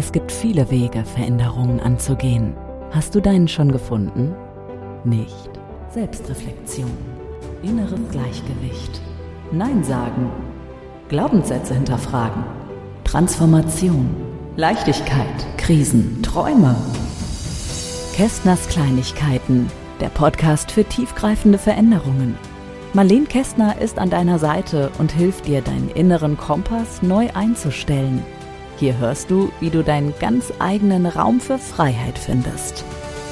Es gibt viele Wege, Veränderungen anzugehen. Hast du deinen schon gefunden? Nicht. Selbstreflexion, inneres Gleichgewicht, Nein sagen, Glaubenssätze hinterfragen, Transformation, Leichtigkeit, Krisen, Träume. Kästners Kleinigkeiten, der Podcast für tiefgreifende Veränderungen. Marlene Kästner ist an deiner Seite und hilft dir, deinen inneren Kompass neu einzustellen. Hier hörst du, wie du deinen ganz eigenen Raum für Freiheit findest.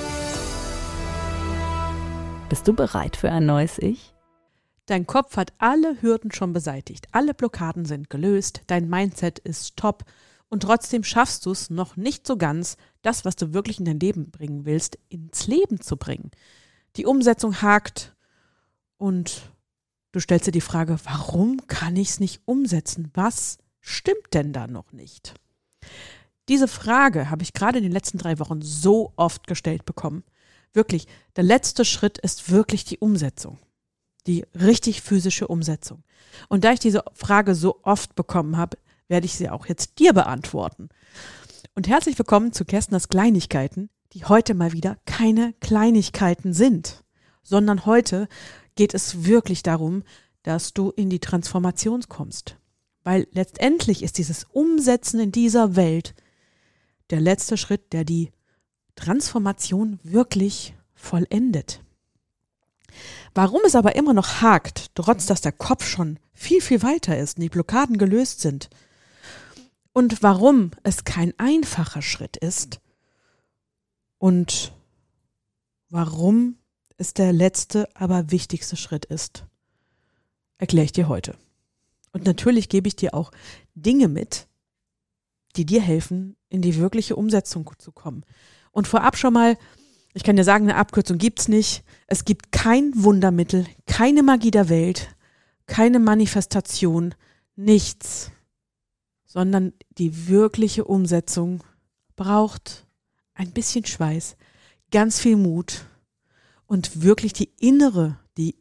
Bist du bereit für ein neues Ich? Dein Kopf hat alle Hürden schon beseitigt, alle Blockaden sind gelöst, dein Mindset ist top und trotzdem schaffst du es noch nicht so ganz, das, was du wirklich in dein Leben bringen willst, ins Leben zu bringen. Die Umsetzung hakt und du stellst dir die Frage, warum kann ich es nicht umsetzen? Was stimmt denn da noch nicht? Diese Frage habe ich gerade in den letzten 3 Wochen so oft gestellt bekommen. Wirklich, der letzte Schritt ist wirklich die Umsetzung. Die richtig physische Umsetzung. Und da ich diese Frage so oft bekommen habe, werde ich sie auch jetzt dir beantworten. Und herzlich willkommen zu Kästners Kleinigkeiten, die heute mal wieder keine Kleinigkeiten sind, sondern heute geht es wirklich darum, dass du in die Transformation kommst. Weil letztendlich ist dieses Umsetzen in dieser Welt der letzte Schritt, der die Transformation wirklich vollendet. Warum es aber immer noch hakt, trotz dass der Kopf schon viel, viel weiter ist und die Blockaden gelöst sind, und warum es kein einfacher Schritt ist und warum es der letzte, aber wichtigste Schritt ist, erkläre ich dir heute. Und natürlich gebe ich dir auch Dinge mit, die dir helfen, in die wirkliche Umsetzung zu kommen. Und vorab schon mal, ich kann dir sagen, eine Abkürzung gibt's nicht. Es gibt kein Wundermittel, keine Magie der Welt, keine Manifestation, nichts. Sondern die wirkliche Umsetzung braucht ein bisschen Schweiß, ganz viel Mut und wirklich die innere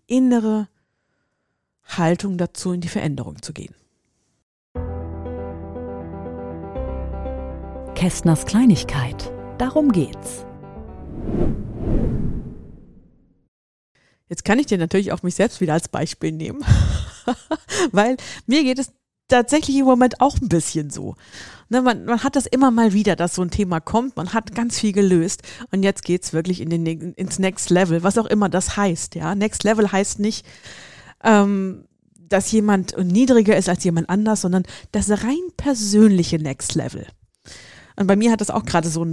Haltung dazu, in die Veränderung zu gehen. Kästners Kleinigkeit, darum geht's. Jetzt kann ich dir natürlich auch mich selbst wieder als Beispiel nehmen, weil mir geht es tatsächlich im Moment auch ein bisschen so. Ne, man hat das immer mal wieder, dass so ein Thema kommt, man hat ganz viel gelöst und jetzt geht's wirklich ins Next Level, was auch immer das heißt. Ja? Next Level heißt nicht, dass jemand niedriger ist als jemand anders, sondern das rein persönliche Next Level. Und bei mir hat das auch gerade so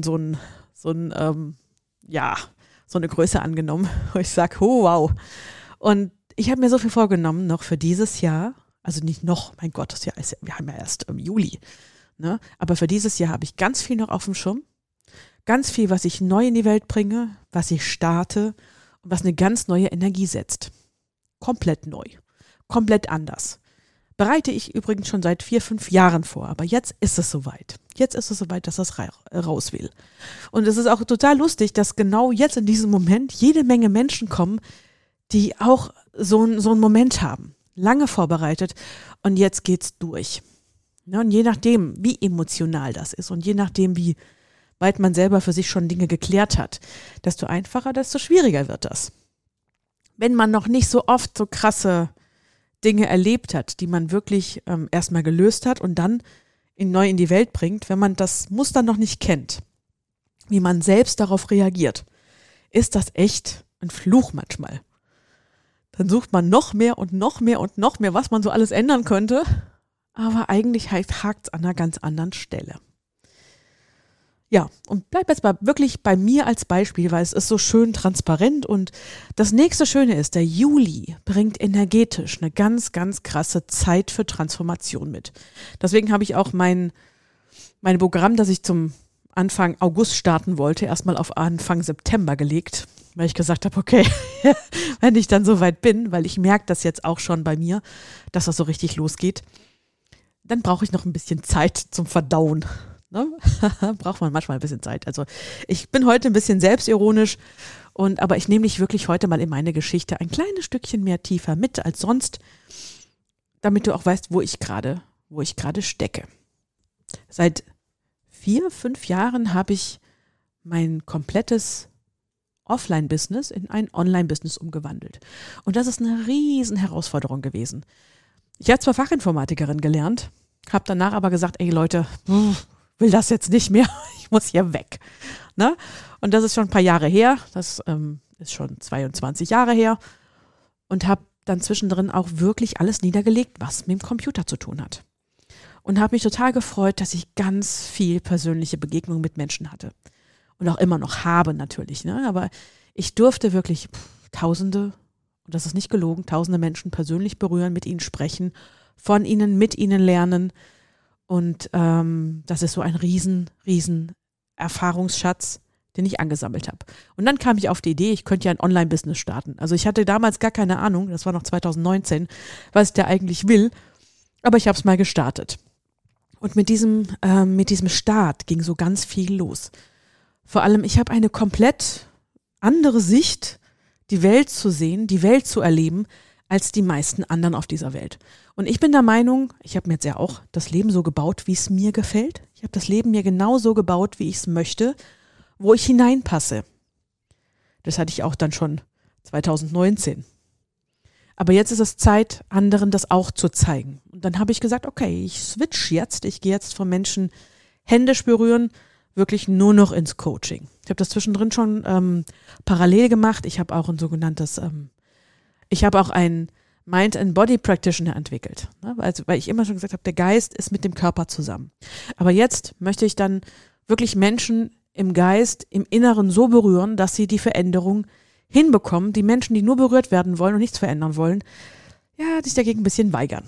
eine Größe angenommen, wo ich sage, oh wow. Und ich habe mir so viel vorgenommen, noch für dieses Jahr, also nicht noch, mein Gott, wir haben ja erst im Juli, ne? Aber für dieses Jahr habe ich ganz viel noch auf dem Schirm, ganz viel, was ich neu in die Welt bringe, was ich starte und was eine ganz neue Energie setzt. Komplett neu, komplett anders. Bereite ich übrigens schon seit 4-5 Jahren vor, aber jetzt ist es soweit. Jetzt ist es soweit, dass das raus will. Und es ist auch total lustig, dass genau jetzt in diesem Moment jede Menge Menschen kommen, die auch so einen Moment haben. Lange vorbereitet und jetzt geht's durch. Ja, und je nachdem, wie emotional das ist und je nachdem, wie weit man selber für sich schon Dinge geklärt hat, desto einfacher, desto schwieriger wird das. Wenn man noch nicht so oft so krasse Dinge erlebt hat, die man wirklich erstmal gelöst hat und dann neu in die Welt bringt, wenn man das Muster noch nicht kennt, wie man selbst darauf reagiert, ist das echt ein Fluch manchmal. Dann sucht man noch mehr und noch mehr und noch mehr, was man so alles ändern könnte, aber eigentlich hakt es an einer ganz anderen Stelle. Ja, und bleib jetzt wirklich bei mir als Beispiel, weil es ist so schön transparent und das nächste Schöne ist, der Juli bringt energetisch eine ganz, ganz krasse Zeit für Transformation mit. Deswegen habe ich auch mein Programm, das ich zum Anfang August starten wollte, erstmal auf Anfang September gelegt, weil ich gesagt habe, okay, wenn ich dann so weit bin, weil ich merke das jetzt auch schon bei mir, dass das so richtig losgeht, dann brauche ich noch ein bisschen Zeit zum Verdauen. Ne? Braucht man manchmal ein bisschen Zeit. Also ich bin heute ein bisschen selbstironisch, aber ich nehme dich wirklich heute mal in meine Geschichte ein kleines Stückchen mehr tiefer mit als sonst, damit du auch weißt, wo ich gerade stecke. Seit 4, 5 Jahren habe ich mein komplettes Offline-Business in ein Online-Business umgewandelt. Und das ist eine riesen Herausforderung gewesen. Ich habe zwar Fachinformatikerin gelernt, habe danach aber gesagt, ey Leute, will das jetzt nicht mehr, ich muss hier weg. Ne? Und das ist schon ein paar Jahre her, das ist schon 22 Jahre her und habe dann zwischendrin auch wirklich alles niedergelegt, was mit dem Computer zu tun hat. Und habe mich total gefreut, dass ich ganz viel persönliche Begegnungen mit Menschen hatte. Und auch immer noch habe natürlich. Ne? Aber ich durfte wirklich Tausende, und das ist nicht gelogen, Tausende Menschen persönlich berühren, mit ihnen sprechen, von ihnen, mit ihnen lernen. Und das ist so ein riesen Erfahrungsschatz, den ich angesammelt habe. Und dann kam ich auf die Idee, ich könnte ja ein Online-Business starten. Also ich hatte damals gar keine Ahnung, das war noch 2019, was ich da eigentlich will. Aber ich habe es mal gestartet. Und mit diesem Start ging so ganz viel los. Vor allem, ich habe eine komplett andere Sicht, die Welt zu sehen, die Welt zu erleben, als die meisten anderen auf dieser Welt. Und ich bin der Meinung, ich habe mir jetzt ja auch das Leben so gebaut, wie es mir gefällt. Ich habe das Leben mir genau so gebaut, wie ich es möchte, wo ich hineinpasse. Das hatte ich auch dann schon 2019. Aber jetzt ist es Zeit, anderen das auch zu zeigen. Und dann habe ich gesagt, okay, ich switch jetzt. Ich gehe jetzt von Menschen händisch berühren, wirklich nur noch ins Coaching. Ich habe das zwischendrin schon parallel gemacht. Ich habe auch ein sogenanntes, ich habe auch einen Mind and Body Practitioner entwickelt. Ne? Also, weil ich immer schon gesagt habe, der Geist ist mit dem Körper zusammen. Aber jetzt möchte ich dann wirklich Menschen im Geist, im Inneren so berühren, dass sie die Veränderung hinbekommen. Die Menschen, die nur berührt werden wollen und nichts verändern wollen, ja, sich dagegen ein bisschen weigern.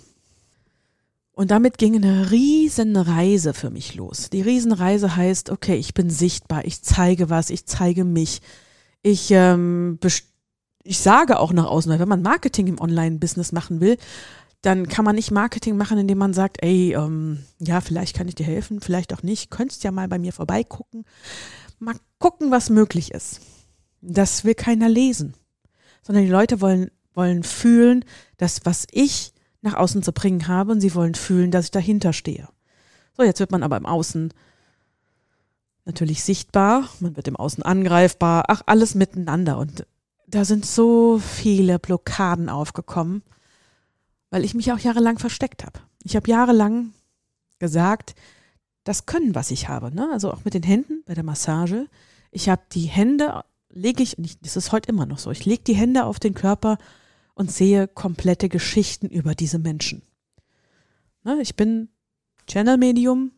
Und damit ging eine Riesenreise für mich los. Die Riesenreise heißt, okay, ich bin sichtbar, ich zeige was, ich zeige mich. Ich sage auch nach außen, weil wenn man Marketing im Online-Business machen will, dann kann man nicht Marketing machen, indem man sagt, ey, ja, vielleicht kann ich dir helfen, vielleicht auch nicht. Könntest ja mal bei mir vorbeigucken. Mal gucken, was möglich ist. Das will keiner lesen. Sondern die Leute wollen fühlen, dass was ich nach außen zu bringen habe und sie wollen fühlen, dass ich dahinter stehe. So, jetzt wird man aber im Außen natürlich sichtbar, man wird im Außen angreifbar, ach, alles miteinander. Und da sind so viele Blockaden aufgekommen, weil ich mich auch jahrelang versteckt habe. Ich habe jahrelang gesagt, das Können, was ich habe, ne? Also auch mit den Händen bei der Massage. Ich habe die Hände, das ist heute immer noch so, ich lege die Hände auf den Körper und sehe komplette Geschichten über diese Menschen. Ne? Ich bin Channel-Medium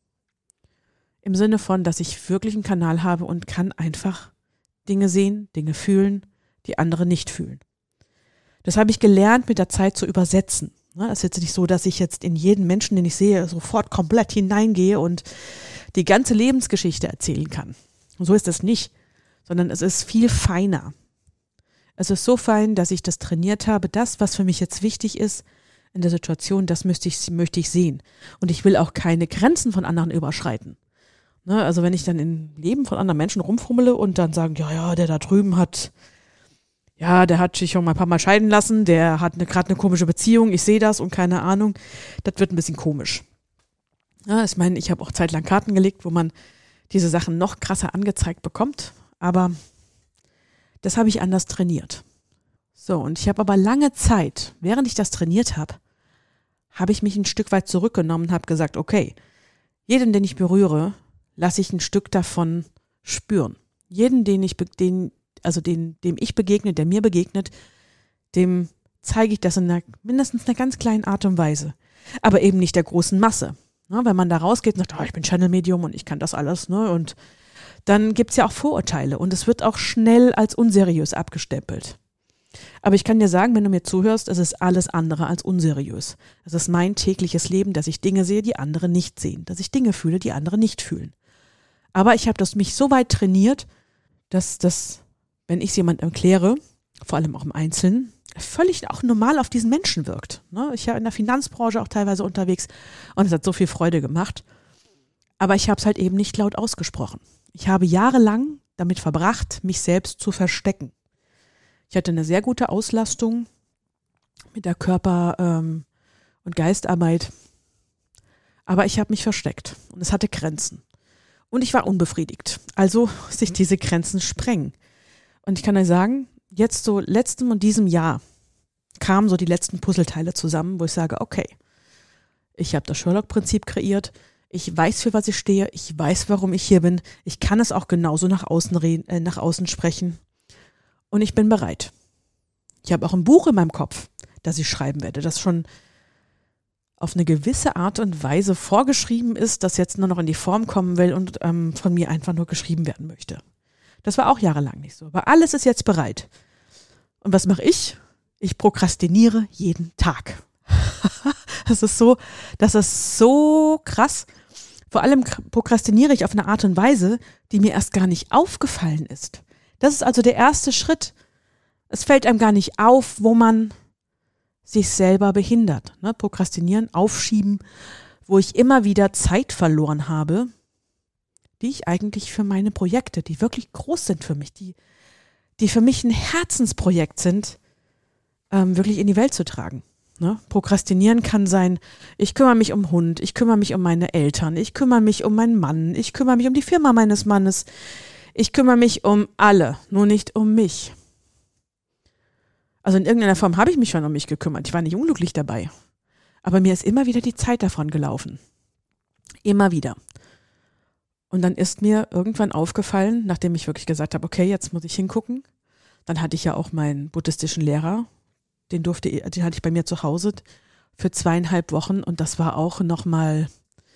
im Sinne von, dass ich wirklich einen Kanal habe und kann einfach Dinge sehen, Dinge fühlen, die andere nicht fühlen. Das habe ich gelernt, mit der Zeit zu übersetzen. Es ist jetzt nicht so, dass ich jetzt in jeden Menschen, den ich sehe, sofort komplett hineingehe und die ganze Lebensgeschichte erzählen kann. Und so ist es nicht, sondern es ist viel feiner. Es ist so fein, dass ich das trainiert habe. Das, was für mich jetzt wichtig ist in der Situation, das möchte ich sehen. Und ich will auch keine Grenzen von anderen überschreiten. Ne, also wenn ich dann im Leben von anderen Menschen rumfummele und dann sagen, ja, der da drüben der hat sich schon mal ein paar Mal scheiden lassen, der hat gerade eine komische Beziehung, ich sehe das und keine Ahnung, das wird ein bisschen komisch. Ja, ich meine, ich habe auch zeitlang Karten gelegt, wo man diese Sachen noch krasser angezeigt bekommt, aber das habe ich anders trainiert. So, und ich habe aber lange Zeit, während ich das trainiert habe, habe ich mich ein Stück weit zurückgenommen und habe gesagt, okay, jeden, den ich berühre, lasse ich ein Stück davon spüren. Jeden, dem ich begegne, der mir begegnet, dem zeige ich das in mindestens einer ganz kleinen Art und Weise. Aber eben nicht der großen Masse. Ne, wenn man da rausgeht und sagt, ich bin Channel-Medium und ich kann das alles, ne, und dann gibt es ja auch Vorurteile und es wird auch schnell als unseriös abgestempelt. Aber ich kann dir sagen, wenn du mir zuhörst, es ist alles andere als unseriös. Es ist mein tägliches Leben, dass ich Dinge sehe, die andere nicht sehen, dass ich Dinge fühle, die andere nicht fühlen. Aber ich habe mich so weit trainiert, dass das, wenn ich es jemandem erkläre, vor allem auch im Einzelnen, völlig auch normal auf diesen Menschen wirkt. Ne? Ich war in der Finanzbranche auch teilweise unterwegs und es hat so viel Freude gemacht. Aber ich habe es halt eben nicht laut ausgesprochen. Ich habe jahrelang damit verbracht, mich selbst zu verstecken. Ich hatte eine sehr gute Auslastung mit der Körper- und Geistarbeit, aber ich habe mich versteckt und es hatte Grenzen. Und ich war unbefriedigt. Also sich diese Grenzen sprengen. Und ich kann euch sagen, jetzt so letztem und diesem Jahr kamen so die letzten Puzzleteile zusammen, wo ich sage, okay, ich habe das Sherlock-Prinzip kreiert, ich weiß, für was ich stehe, ich weiß, warum ich hier bin, ich kann es auch genauso nach außen sprechen und ich bin bereit. Ich habe auch ein Buch in meinem Kopf, das ich schreiben werde, das schon auf eine gewisse Art und Weise vorgeschrieben ist, das jetzt nur noch in die Form kommen will und von mir einfach nur geschrieben werden möchte. Das war auch jahrelang nicht so, aber alles ist jetzt bereit. Und was mache ich? Ich prokrastiniere jeden Tag. Das ist so krass. Vor allem prokrastiniere ich auf eine Art und Weise, die mir erst gar nicht aufgefallen ist. Das ist also der erste Schritt. Es fällt einem gar nicht auf, wo man sich selber behindert. Ne? Prokrastinieren, aufschieben, wo ich immer wieder Zeit verloren habe, die ich eigentlich für meine Projekte, die wirklich groß sind für mich, die für mich ein Herzensprojekt sind, wirklich in die Welt zu tragen. Ne? Prokrastinieren kann sein, ich kümmere mich um Hund, ich kümmere mich um meine Eltern, ich kümmere mich um meinen Mann, ich kümmere mich um die Firma meines Mannes, ich kümmere mich um alle, nur nicht um mich. Also in irgendeiner Form habe ich mich schon um mich gekümmert, ich war nicht unglücklich dabei, aber mir ist immer wieder die Zeit davon gelaufen. Immer wieder. Und dann ist mir irgendwann aufgefallen, nachdem ich wirklich gesagt habe, okay, jetzt muss ich hingucken, dann hatte ich ja auch meinen buddhistischen Lehrer, den hatte ich bei mir zu Hause für 2,5 Wochen und das war auch nochmal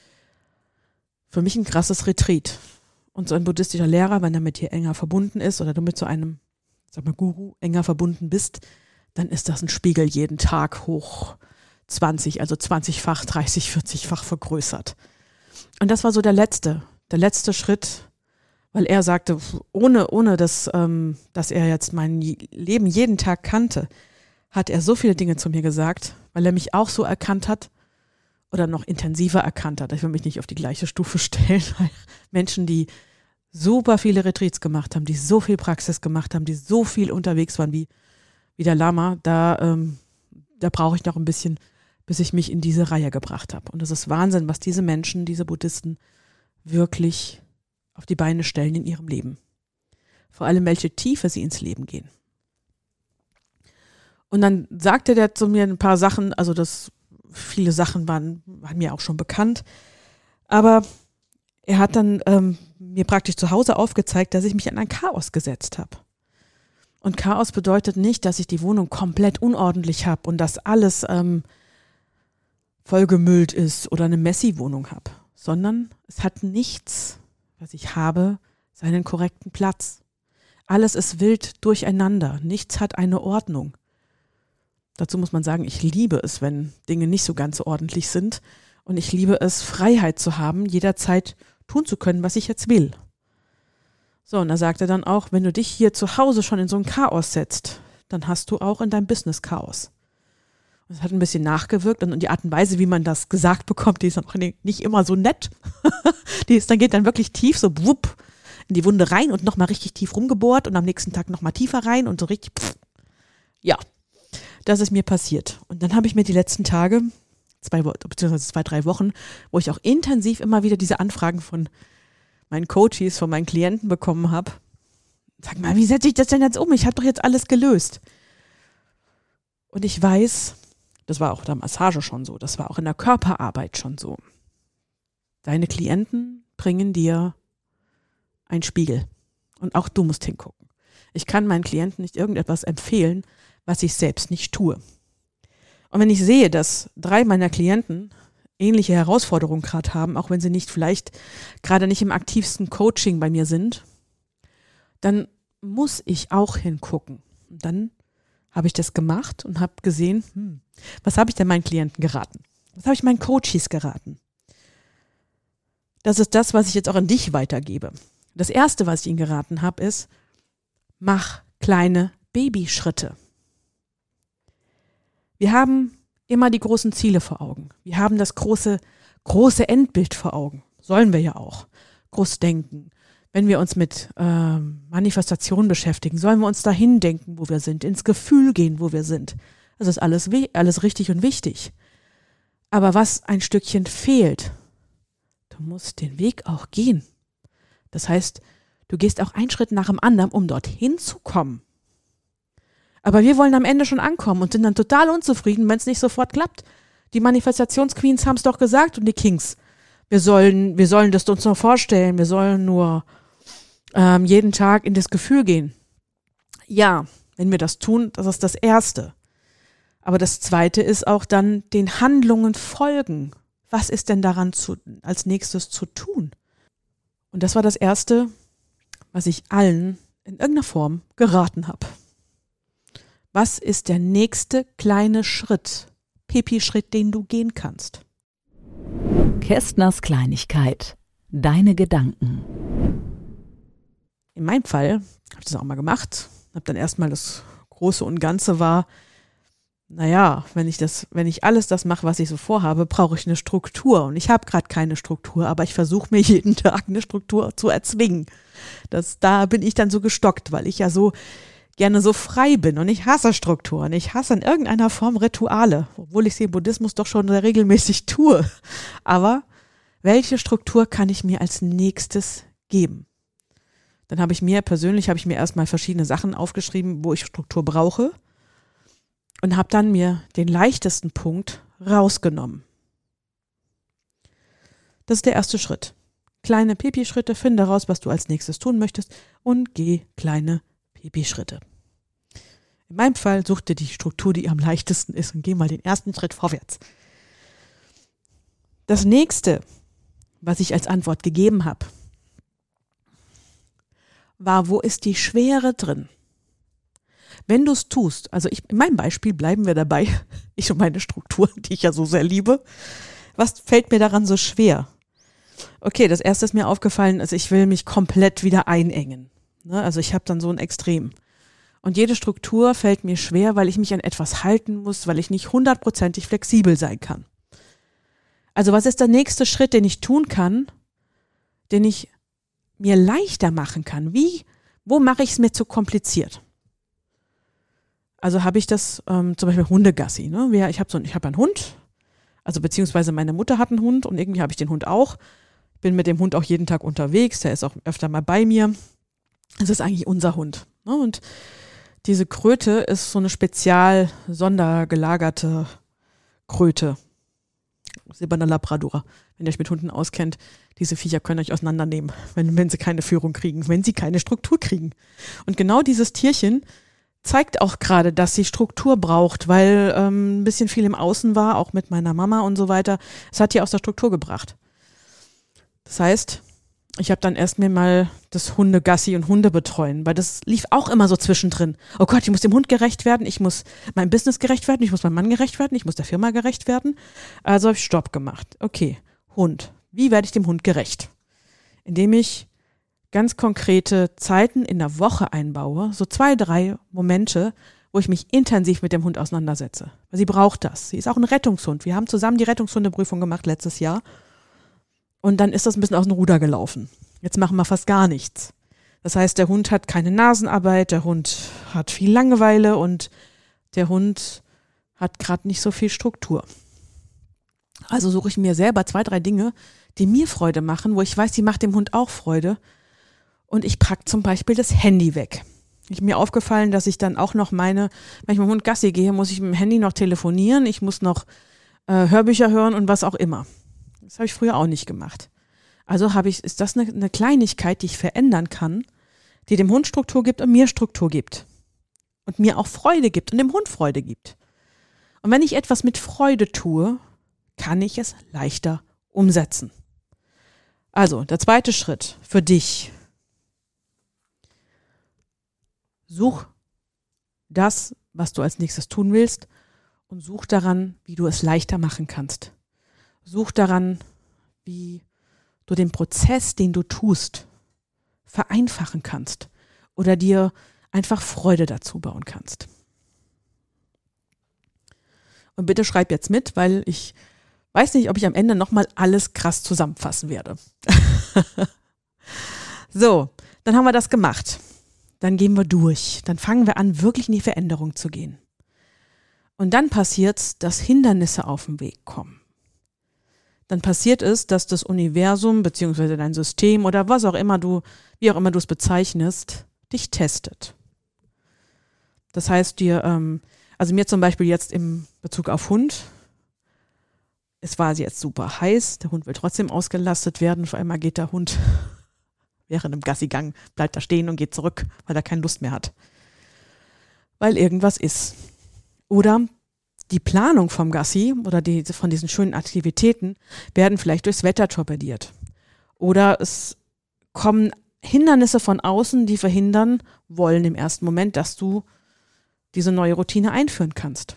für mich ein krasses Retreat. Und so ein buddhistischer Lehrer, wenn er mit dir enger verbunden ist oder du mit so einem, Guru enger verbunden bist, dann ist das ein Spiegel jeden Tag hoch 20, also 20-fach, 30, 40-fach vergrößert. Und das war so der letzte Schritt, weil er sagte, ohne dass er jetzt mein Leben jeden Tag kannte, hat er so viele Dinge zu mir gesagt, weil er mich auch so erkannt hat oder noch intensiver erkannt hat. Ich will mich nicht auf die gleiche Stufe stellen, weil Menschen, die super viele Retreats gemacht haben, die so viel Praxis gemacht haben, die so viel unterwegs waren wie der Lama, da brauche ich noch ein bisschen, bis ich mich in diese Reihe gebracht habe. Und das ist Wahnsinn, was diese Menschen, diese Buddhisten wirklich auf die Beine stellen in ihrem Leben. Vor allem, welche Tiefe sie ins Leben gehen. Und dann sagte der zu mir ein paar Sachen, also viele Sachen waren mir auch schon bekannt, aber er hat dann mir praktisch zu Hause aufgezeigt, dass ich mich in ein Chaos gesetzt habe. Und Chaos bedeutet nicht, dass ich die Wohnung komplett unordentlich habe und dass alles vollgemüllt ist oder eine Messi-Wohnung habe, sondern es hat nichts, was ich habe, seinen korrekten Platz. Alles ist wild durcheinander, nichts hat eine Ordnung. Dazu muss man sagen, ich liebe es, wenn Dinge nicht so ganz ordentlich sind und ich liebe es, Freiheit zu haben, jederzeit tun zu können, was ich jetzt will. So, und da sagt er dann auch, wenn du dich hier zu Hause schon in so ein Chaos setzt, dann hast du auch in deinem Business Chaos. Und es hat ein bisschen nachgewirkt und die Art und Weise, wie man das gesagt bekommt, die ist dann auch nicht immer so nett. Dann geht dann wirklich tief, so wupp, in die Wunde rein und nochmal richtig tief rumgebohrt und am nächsten Tag nochmal tiefer rein und so richtig, ja. Das ist mir passiert. Und dann habe ich mir die letzten Tage, 2-3 Wochen, wo ich auch intensiv immer wieder diese Anfragen von meinen Coaches, von meinen Klienten bekommen habe. Sag mal, wie setze ich das denn jetzt um? Ich habe doch jetzt alles gelöst. Und ich weiß, das war auch in der Massage schon so, das war auch in der Körperarbeit schon so. Deine Klienten bringen dir einen Spiegel. Und auch du musst hingucken. Ich kann meinen Klienten nicht irgendetwas empfehlen, was ich selbst nicht tue. Und wenn ich sehe, dass 3 meiner Klienten ähnliche Herausforderungen gerade haben, auch wenn sie vielleicht gerade nicht im aktivsten Coaching bei mir sind, dann muss ich auch hingucken. Und dann habe ich das gemacht und habe gesehen, was habe ich denn meinen Klienten geraten? Was habe ich meinen Coaches geraten? Das ist das, was ich jetzt auch an dich weitergebe. Das Erste, was ich ihnen geraten habe, ist, mach kleine Babyschritte. Wir haben immer die großen Ziele vor Augen. Wir haben das große Endbild vor Augen. Sollen wir ja auch. Groß denken. Wenn wir uns mit Manifestation beschäftigen, sollen wir uns dahin denken, wo wir sind, ins Gefühl gehen, wo wir sind. Das ist alles richtig und wichtig. Aber was ein Stückchen fehlt, du musst den Weg auch gehen. Das heißt, du gehst auch einen Schritt nach dem anderen, um dorthin zu kommen. Aber wir wollen am Ende schon ankommen und sind dann total unzufrieden, wenn es nicht sofort klappt. Die Manifestationsqueens haben es doch gesagt und die Kings. Wir sollen das uns nur vorstellen, wir sollen nur jeden Tag in das Gefühl gehen. Ja, wenn wir das tun, das ist das Erste. Aber das Zweite ist auch dann den Handlungen folgen. Was ist denn daran als nächstes zu tun? Und das war das Erste, was ich allen in irgendeiner Form geraten habe. Was ist der nächste kleine Schritt, Pipi-Schritt, den du gehen kannst? Kästners Kleinigkeit. Deine Gedanken. In meinem Fall habe ich das auch mal gemacht. Habe dann erstmal das Große und Ganze war, naja, wenn ich alles das mache, was ich so vorhabe, brauche ich eine Struktur. Und ich habe gerade keine Struktur, aber ich versuche mir jeden Tag eine Struktur zu erzwingen. Da bin ich dann so gestockt, weil ich ja so gerne so frei bin und ich hasse Strukturen. Ich hasse in irgendeiner Form Rituale, obwohl ich sie im Buddhismus doch schon sehr regelmäßig tue. Aber welche Struktur kann ich mir als nächstes geben? Dann habe ich mir erstmal verschiedene Sachen aufgeschrieben, wo ich Struktur brauche und habe dann mir den leichtesten Punkt rausgenommen. Das ist der erste Schritt. Kleine Pipi-Schritte, finde raus, was du als nächstes tun möchtest und geh kleine Pipi-Schritte. In meinem Fall such dir die Struktur, die am leichtesten ist und geh mal den ersten Schritt vorwärts. Das nächste, was ich als Antwort gegeben habe, war, wo ist die Schwere drin? Wenn du es tust, also in meinem Beispiel bleiben wir dabei, ich und meine Struktur, die ich ja so sehr liebe, was fällt mir daran so schwer? Okay, das erste ist mir aufgefallen, also ich will mich komplett wieder einengen. Ne? Also ich habe dann so ein Extrem. Und jede Struktur fällt mir schwer, weil ich mich an etwas halten muss, weil ich nicht 100%ig flexibel sein kann. Also was ist der nächste Schritt, den ich tun kann, den ich mir leichter machen kann? Wo mache ich es mir zu kompliziert? Also habe ich das zum Beispiel Hundegassi. Ne? Ich habe einen Hund, also beziehungsweise meine Mutter hat einen Hund und irgendwie habe ich den Hund auch. Bin mit dem Hund auch jeden Tag unterwegs, der ist auch öfter mal bei mir. Das ist eigentlich unser Hund. Ne? Und diese Kröte ist so eine spezial sondergelagerte Kröte. Silberner Labrador. Wenn ihr euch mit Hunden auskennt, diese Viecher können euch auseinandernehmen, wenn sie keine Führung kriegen, wenn sie keine Struktur kriegen. Und genau dieses Tierchen zeigt auch gerade, dass sie Struktur braucht, weil ein bisschen viel im Außen war, auch mit meiner Mama und so weiter. Es hat die aus der Struktur gebracht. Das heißt, ich habe dann erst mir mal das Hundegassi und Hunde betreuen, weil das lief auch immer so zwischendrin. Oh Gott, ich muss dem Hund gerecht werden, ich muss meinem Business gerecht werden, ich muss meinem Mann gerecht werden, ich muss der Firma gerecht werden. Also habe ich Stopp gemacht. Okay, Hund. Wie werde ich dem Hund gerecht? Indem ich ganz konkrete Zeiten in der Woche einbaue, so 2, 3 Momente, wo ich mich intensiv mit dem Hund auseinandersetze. Weil sie braucht das. Sie ist auch ein Rettungshund. Wir haben zusammen die Rettungshundeprüfung gemacht letztes Jahr. Und dann ist das ein bisschen aus dem Ruder gelaufen. Jetzt machen wir fast gar nichts. Das heißt, der Hund hat keine Nasenarbeit, der Hund hat viel Langeweile und der Hund hat gerade nicht so viel Struktur. Also suche ich mir selber 2, 3 Dinge, die mir Freude machen, wo ich weiß, die macht dem Hund auch Freude. Und ich packe zum Beispiel das Handy weg. Mir aufgefallen, dass ich dann auch noch wenn ich mit dem Hund Gassi gehe, muss ich mit dem Handy noch telefonieren, ich muss noch Hörbücher hören und was auch immer. Das habe ich früher auch nicht gemacht. Also ist das eine Kleinigkeit, die ich verändern kann, die dem Hund Struktur gibt und mir Struktur gibt. Und mir auch Freude gibt und dem Hund Freude gibt. Und wenn ich etwas mit Freude tue, kann ich es leichter umsetzen. Also, der zweite Schritt für dich. Such das, was du als nächstes tun willst und such daran, wie du es leichter machen kannst. Such daran, wie du den Prozess, den du tust, vereinfachen kannst oder dir einfach Freude dazu bauen kannst. Und bitte schreib jetzt mit, weil ich weiß nicht, ob ich am Ende nochmal alles krass zusammenfassen werde. So, dann haben wir das gemacht. Dann gehen wir durch. Dann fangen wir an, wirklich in die Veränderung zu gehen. Und dann passiert's, dass Hindernisse auf den Weg kommen. dann passiert es, dass das Universum beziehungsweise dein System oder was auch immer wie auch immer du es bezeichnest, dich testet. Das heißt also mir zum Beispiel jetzt im Bezug auf Hund, es war jetzt super heiß, der Hund will trotzdem ausgelastet werden, vor allem geht der Hund während dem Gassigang, bleibt da stehen und geht zurück, weil er keine Lust mehr hat. Weil irgendwas ist. Oder die Planung vom Gassi oder von diesen schönen Aktivitäten werden vielleicht durchs Wetter torpediert. Oder es kommen Hindernisse von außen, die verhindern wollen im ersten Moment, dass du diese neue Routine einführen kannst.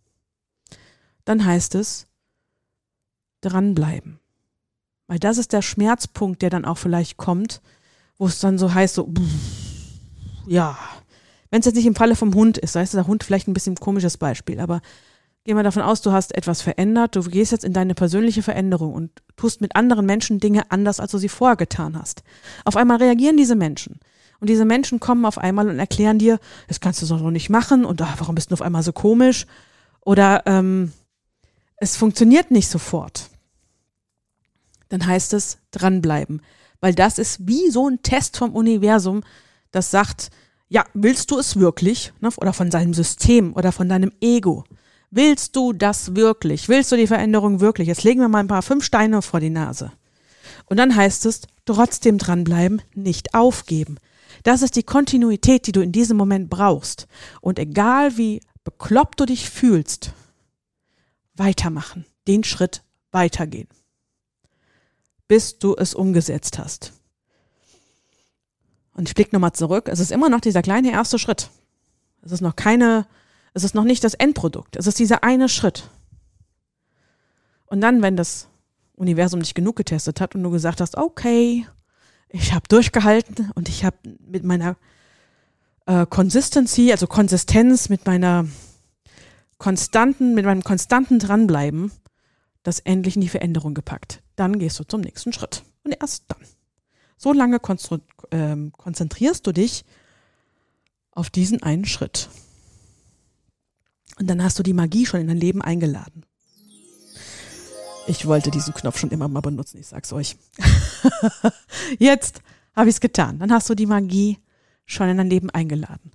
Dann heißt es, dranbleiben. Weil das ist der Schmerzpunkt, der dann auch vielleicht kommt, wo es dann so heißt, ja, wenn es jetzt nicht im Falle vom Hund ist, da ist der Hund vielleicht ein bisschen ein komisches Beispiel, aber gehen wir davon aus, du hast etwas verändert, du gehst jetzt in deine persönliche Veränderung und tust mit anderen Menschen Dinge anders, als du sie vorher getan hast. Auf einmal reagieren diese Menschen. Und diese Menschen kommen auf einmal und erklären dir, das kannst du so noch nicht machen und warum bist du auf einmal so komisch? Oder es funktioniert nicht sofort. Dann heißt es dranbleiben. Weil das ist wie so ein Test vom Universum, das sagt, ja, willst du es wirklich? Ne? Oder von deinem System oder von deinem Ego. Willst du das wirklich? Willst du die Veränderung wirklich? Jetzt legen wir mal ein paar 5 Steine vor die Nase. Und dann heißt es, trotzdem dranbleiben, nicht aufgeben. Das ist die Kontinuität, die du in diesem Moment brauchst. Und egal wie bekloppt du dich fühlst, weitermachen, den Schritt weitergehen, bis du es umgesetzt hast. Und ich blicke nochmal zurück, es ist immer noch dieser kleine erste Schritt. Es ist noch nicht das Endprodukt, es ist dieser eine Schritt. Und dann, wenn das Universum dich genug getestet hat und du gesagt hast, okay, ich habe durchgehalten und ich habe mit meiner Consistency, also Konsistenz, mit meinem konstanten Dranbleiben, das endlich in die Veränderung gepackt. Dann gehst du zum nächsten Schritt. Und erst dann. So lange konzentrierst du dich auf diesen einen Schritt. Und dann hast du die Magie schon in dein Leben eingeladen. Ich wollte diesen Knopf schon immer mal benutzen, ich sag's euch. Jetzt habe ich es getan. Dann hast du die Magie schon in dein Leben eingeladen.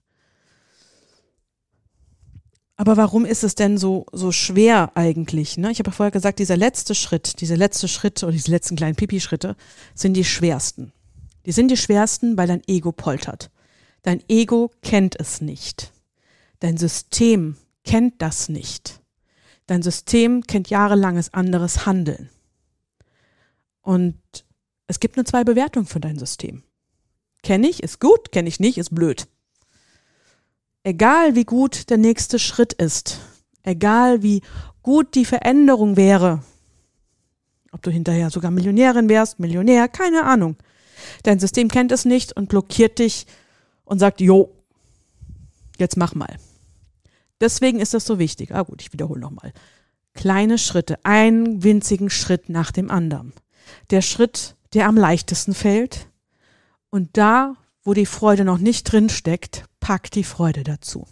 Aber warum ist es denn so schwer eigentlich? Ne? Ich habe ja vorher gesagt, diese letzten Schritte oder diese letzten kleinen Pipi-Schritte sind die schwersten. Die sind die schwersten, weil dein Ego poltert. Dein Ego kennt es nicht. Dein System kennt das nicht. Dein System kennt jahrelanges anderes Handeln. Und es gibt nur 2 Bewertungen für dein System. Kenne ich, ist gut, kenne ich nicht, ist blöd. Egal wie gut der nächste Schritt ist, egal wie gut die Veränderung wäre, ob du hinterher sogar Millionärin wärst, Millionär, keine Ahnung. Dein System kennt es nicht und blockiert dich und sagt, jo, jetzt mach mal. Deswegen ist das so wichtig. Gut, ich wiederhole nochmal. Kleine Schritte, einen winzigen Schritt nach dem anderen. Der Schritt, der am leichtesten fällt. Und da, wo die Freude noch nicht drin steckt, pack die Freude dazu.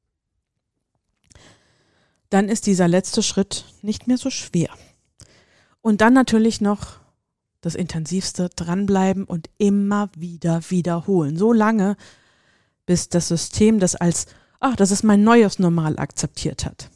Dann ist dieser letzte Schritt nicht mehr so schwer. Und dann natürlich noch das Intensivste, dranbleiben und immer wieder wiederholen. So lange, bis das System das als das ist mein neues Normal akzeptiert hat.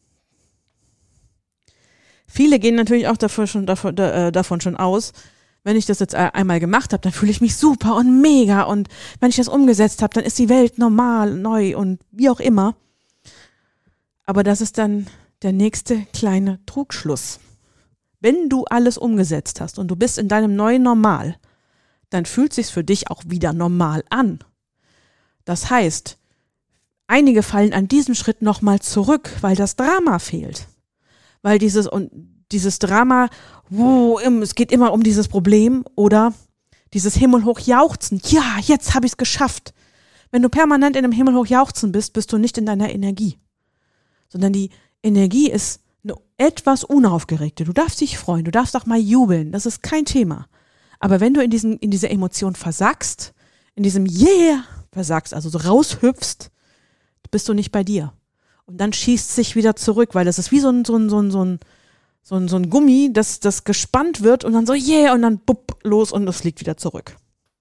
Viele gehen natürlich auch davon schon aus, wenn ich das jetzt einmal gemacht habe, dann fühle ich mich super und mega und wenn ich das umgesetzt habe, dann ist die Welt normal, neu und wie auch immer. Aber das ist dann der nächste kleine Trugschluss. Wenn du alles umgesetzt hast und du bist in deinem neuen Normal, dann fühlt es sich für dich auch wieder normal an. Das heißt, einige fallen an diesem Schritt nochmal zurück, weil das Drama fehlt. Weil dieses Drama, es geht immer um dieses Problem oder dieses himmelhoch jauchzen. Ja, jetzt habe ich es geschafft. Wenn du permanent in einem himmelhoch jauchzen bist, bist du nicht in deiner Energie. Sondern die Energie ist eine etwas unaufgeregte. Du darfst dich freuen, du darfst auch mal jubeln, das ist kein Thema. Aber wenn du in dieser Emotion versagst, in diesem Yeah versagst, also so raushüpfst, bist du nicht bei dir. Und dann schießt sich wieder zurück, weil das ist wie so so ein Gummi, das gespannt wird und dann so, yeah, und dann bupp, los und es fliegt wieder zurück.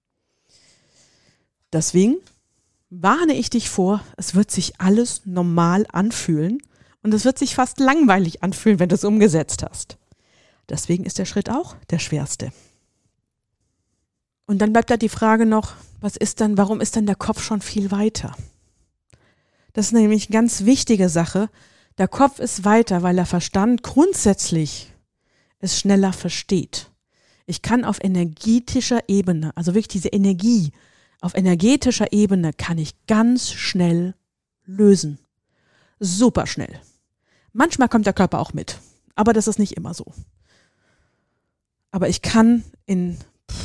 Deswegen warne ich dich vor, es wird sich alles normal anfühlen und es wird sich fast langweilig anfühlen, wenn du es umgesetzt hast. Deswegen ist der Schritt auch der schwerste. Und dann bleibt da die Frage noch, warum ist denn der Kopf schon viel weiter? Das ist nämlich eine ganz wichtige Sache. Der Kopf ist weiter, weil der Verstand grundsätzlich es schneller versteht. Ich kann auf energetischer Ebene, also wirklich diese Energie, auf energetischer Ebene kann ich ganz schnell lösen. Super schnell. Manchmal kommt der Körper auch mit, aber das ist nicht immer so. Aber ich kann in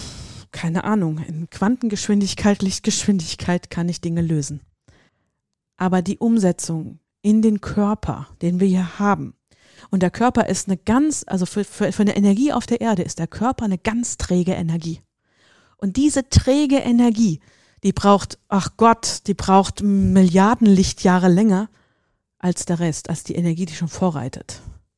Quantengeschwindigkeit, Lichtgeschwindigkeit kann ich Dinge lösen. Aber die Umsetzung in den Körper, den wir hier haben, und der Körper ist für eine Energie auf der Erde ist der Körper eine ganz träge Energie. Und diese träge Energie, die braucht Milliarden Lichtjahre länger als der Rest, als die Energie, die schon vorreitet.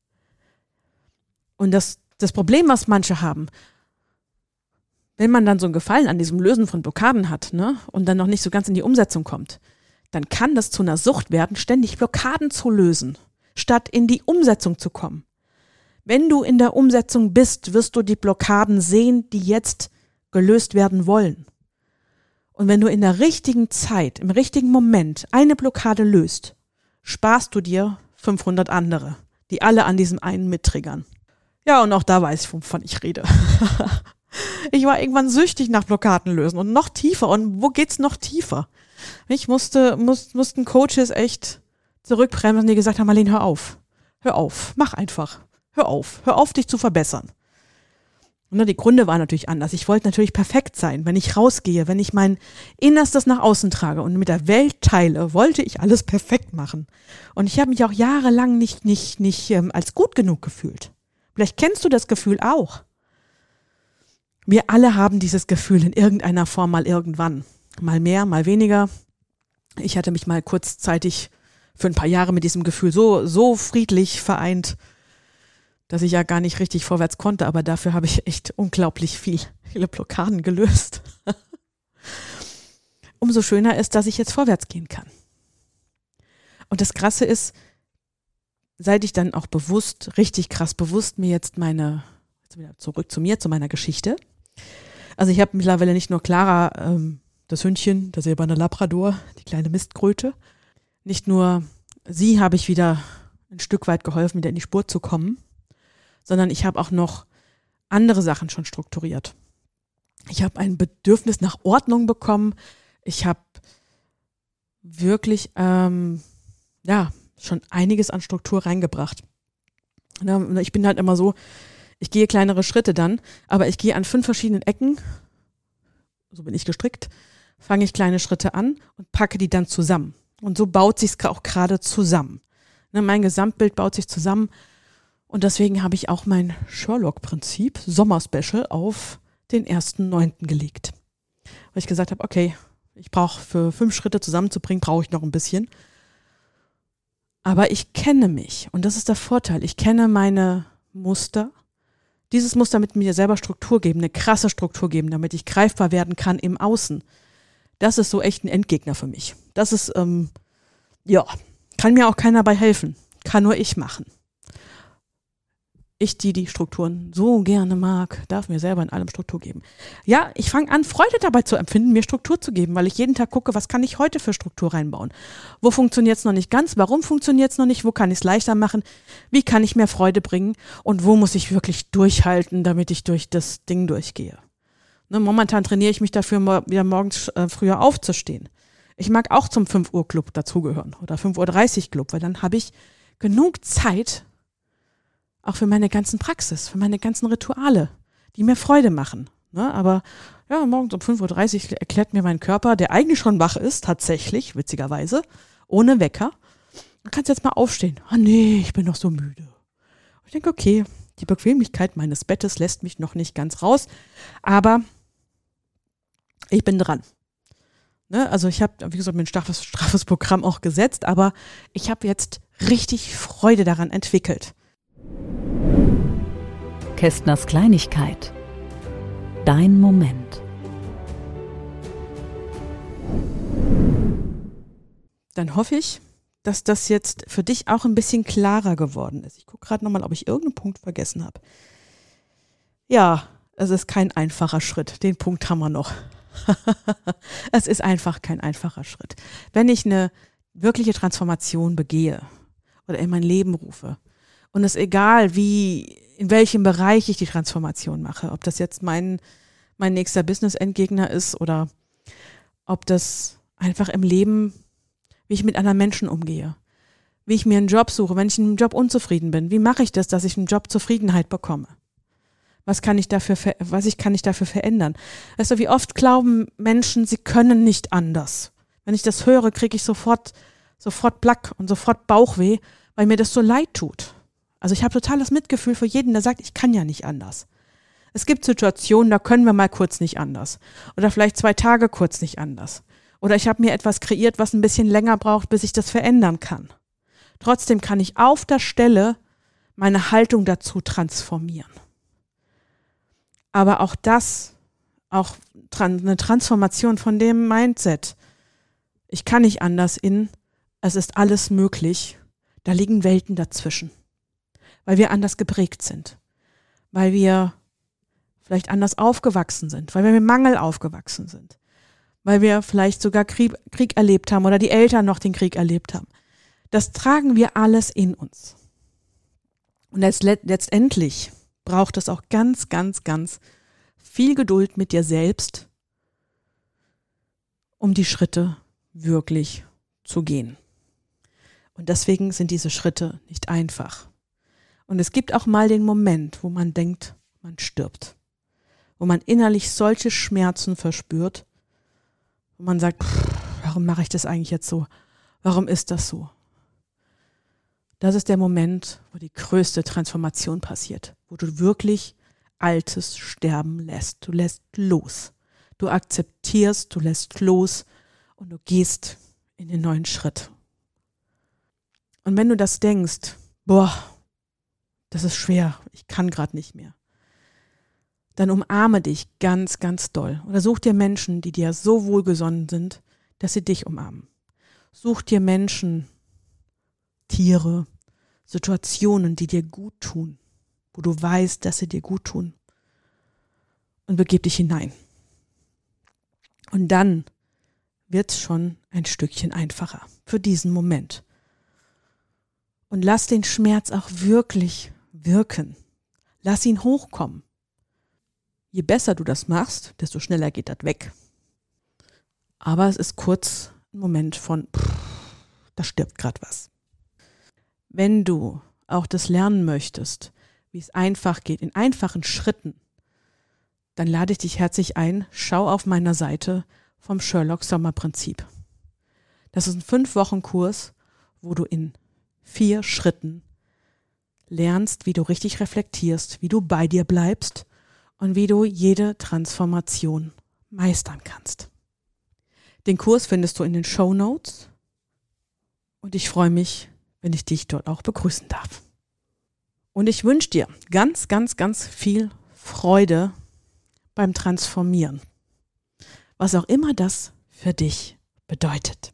Und das Problem, was manche haben, wenn man dann so einen Gefallen an diesem Lösen von Blockaden hat, ne, und dann noch nicht so ganz in die Umsetzung kommt, dann kann das zu einer Sucht werden, ständig Blockaden zu lösen, statt in die Umsetzung zu kommen. Wenn du in der Umsetzung bist, wirst du die Blockaden sehen, die jetzt gelöst werden wollen. Und wenn du in der richtigen Zeit, im richtigen Moment eine Blockade löst, sparst du dir 500 andere, die alle an diesem einen mittriggern. Ja, und auch da weiß ich, wovon ich rede. Ich war irgendwann süchtig nach Blockaden lösen und noch tiefer. Und wo geht's noch tiefer? Mussten Coaches echt zurückbremsen, die gesagt haben, Marlene, hör auf, mach einfach, hör auf, dich zu verbessern. Und die Gründe waren natürlich anders. Ich wollte natürlich perfekt sein, wenn ich rausgehe, wenn ich mein Innerstes nach außen trage und mit der Welt teile, wollte ich alles perfekt machen. Und ich habe mich auch jahrelang nicht als gut genug gefühlt. Vielleicht kennst du das Gefühl auch. Wir alle haben dieses Gefühl in irgendeiner Form mal irgendwann. Mal mehr, mal weniger. Ich hatte mich mal kurzzeitig für ein paar Jahre mit diesem Gefühl so friedlich vereint, dass ich ja gar nicht richtig vorwärts konnte, aber dafür habe ich echt unglaublich viele Blockaden gelöst. Umso schöner ist, dass ich jetzt vorwärts gehen kann. Und das Krasse ist, seit ich dann auch richtig krass bewusst mir jetzt wieder zurück zu meiner Geschichte. Also ich habe mittlerweile nicht nur Clara, das Hündchen, der silberne Labrador, die kleine Mistkröte. Nicht nur sie habe ich wieder ein Stück weit geholfen, wieder in die Spur zu kommen, sondern ich habe auch noch andere Sachen schon strukturiert. Ich habe ein Bedürfnis nach Ordnung bekommen. Ich habe wirklich schon einiges an Struktur reingebracht. Ich bin halt immer so, ich gehe kleinere Schritte dann, aber ich gehe an 5 verschiedenen Ecken, so bin ich gestrickt, fange ich kleine Schritte an und packe die dann zusammen. Und so baut sich es auch gerade zusammen. Mein Gesamtbild baut sich zusammen und deswegen habe ich auch mein Sherlock-Prinzip Sommer-Special auf den 1.9. gelegt. Weil ich gesagt habe, okay, ich brauche für 5 Schritte zusammenzubringen, brauche ich noch ein bisschen. Aber ich kenne mich und das ist der Vorteil. Ich kenne meine Muster. Dieses Muster mit mir selber Struktur geben, eine krasse Struktur geben, damit ich greifbar werden kann im Außen. Das ist so echt ein Endgegner für mich. Das ist, kann mir auch keiner bei helfen. Kann nur ich machen. Ich, die Strukturen so gerne mag, darf mir selber in allem Struktur geben. Ja, ich fange an, Freude dabei zu empfinden, mir Struktur zu geben, weil ich jeden Tag gucke, was kann ich heute für Struktur reinbauen? Wo funktioniert es noch nicht ganz? Warum funktioniert es noch nicht? Wo kann ich es leichter machen? Wie kann ich mehr Freude bringen? Und wo muss ich wirklich durchhalten, damit ich durch das Ding durchgehe? Momentan trainiere ich mich dafür, wieder morgens früher aufzustehen. Ich mag auch zum 5 Uhr Club dazugehören oder 5.30 Uhr Club, weil dann habe ich genug Zeit, auch für meine ganzen Praxis, für meine ganzen Rituale, die mir Freude machen. Aber ja, morgens um 5.30 Uhr erklärt mir mein Körper, der eigentlich schon wach ist, tatsächlich, witzigerweise, ohne Wecker, du kannst jetzt mal aufstehen. Ah nee, ich bin noch so müde. Und ich denke, okay, die Bequemlichkeit meines Bettes lässt mich noch nicht ganz raus, aber ich bin dran. Also ich habe, wie gesagt, mir ein straffes Programm auch gesetzt, aber ich habe jetzt richtig Freude daran entwickelt. Kästners Kleinigkeit. Dein Moment. Dann hoffe ich, dass das jetzt für dich auch ein bisschen klarer geworden ist. Ich gucke gerade nochmal, ob ich irgendeinen Punkt vergessen habe. Ja, es ist kein einfacher Schritt. Den Punkt haben wir noch. Es ist einfach kein einfacher Schritt. Wenn ich eine wirkliche Transformation begehe oder in mein Leben rufe und es egal, in welchem Bereich ich die Transformation mache, ob das jetzt mein nächster Business-Endgegner ist oder ob das einfach im Leben, wie ich mit anderen Menschen umgehe, wie ich mir einen Job suche, wenn ich in einem Job unzufrieden bin, wie mache ich das, dass ich im Job Zufriedenheit bekomme? Was kann ich dafür verändern? Weißt du, wie oft glauben Menschen, sie können nicht anders. Wenn ich das höre, kriege ich sofort Plack und sofort Bauchweh, weil mir das so leid tut. Also ich habe totales Mitgefühl für jeden, der sagt, ich kann ja nicht anders. Es gibt Situationen, da können wir mal kurz nicht anders. Oder vielleicht 2 Tage kurz nicht anders. Oder ich habe mir etwas kreiert, was ein bisschen länger braucht, bis ich das verändern kann. Trotzdem kann ich auf der Stelle meine Haltung dazu transformieren. Aber auch eine Transformation von dem Mindset. Ich kann nicht anders es ist alles möglich. Da liegen Welten dazwischen. Weil wir anders geprägt sind. Weil wir vielleicht anders aufgewachsen sind. Weil wir mit Mangel aufgewachsen sind. Weil wir vielleicht sogar Krieg erlebt haben oder die Eltern noch den Krieg erlebt haben. Das tragen wir alles in uns. Und letztendlich braucht es auch ganz, ganz, ganz viel Geduld mit dir selbst, um die Schritte wirklich zu gehen. Und deswegen sind diese Schritte nicht einfach. Und es gibt auch mal den Moment, wo man denkt, man stirbt. Wo man innerlich solche Schmerzen verspürt, wo man sagt, warum mache ich das eigentlich jetzt so? Warum ist das so? Das ist der Moment, wo die größte Transformation passiert, wo du wirklich Altes sterben lässt. Du lässt los. Du akzeptierst, du lässt los und du gehst in den neuen Schritt. Und wenn du das denkst, das ist schwer, ich kann gerade nicht mehr, dann umarme dich ganz, ganz doll. Oder such dir Menschen, die dir so wohlgesonnen sind, dass sie dich umarmen. Such dir Menschen, Tiere, Situationen, die dir gut tun, wo du weißt, dass sie dir gut tun. Und begib dich hinein. Und dann wird es schon ein Stückchen einfacher für diesen Moment. Und lass den Schmerz auch wirklich wirken. Lass ihn hochkommen. Je besser du das machst, desto schneller geht das weg. Aber es ist kurz ein Moment von, da stirbt gerade was. Wenn du auch das lernen möchtest, wie es einfach geht, in einfachen Schritten, dann lade ich dich herzlich ein, schau auf meiner Seite vom Sherlock-Sommer-Prinzip. Das ist ein 5-Wochen-Kurs, wo du in 4 Schritten lernst, wie du richtig reflektierst, wie du bei dir bleibst und wie du jede Transformation meistern kannst. Den Kurs findest du in den Shownotes und ich freue mich, wenn ich dich dort auch begrüßen darf. Und ich wünsche dir ganz, ganz, ganz viel Freude beim Transformieren, was auch immer das für dich bedeutet.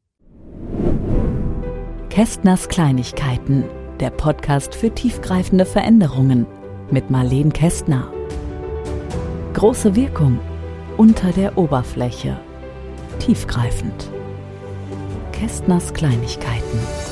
Kästners Kleinigkeiten, der Podcast für tiefgreifende Veränderungen mit Marlene Kästner. Große Wirkung unter der Oberfläche. Tiefgreifend. Kästners Kleinigkeiten.